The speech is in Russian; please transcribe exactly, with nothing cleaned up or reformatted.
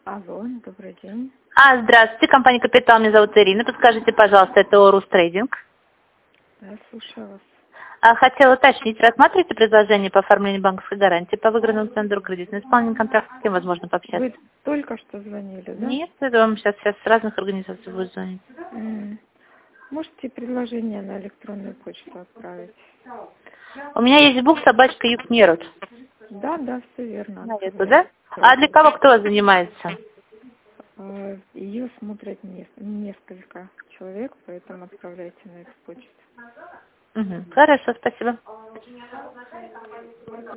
Алло, добрый день. А, здравствуйте, компания «Капитал», меня зовут Ирина. Подскажите, пожалуйста, это Орус Трейдинг. Да, слушаю вас. А, хотела уточнить, рассматриваете предложение по оформлению банковской гарантии по выигранному центру кредитного исполнения контракта, с кем возможно пообщаться? Вы только что звонили, да? Нет, это вам сейчас, сейчас с разных организаций будет звонить. М. Можете предложение на электронную почту отправить? У меня есть бук собачка Юкнерут. Да, да, все верно. На эту, Отправляю. да? А для кого кто занимается? А, Ее смотрят не- несколько человек, поэтому отправляйте на эту почту. Угу. Хорошо, спасибо.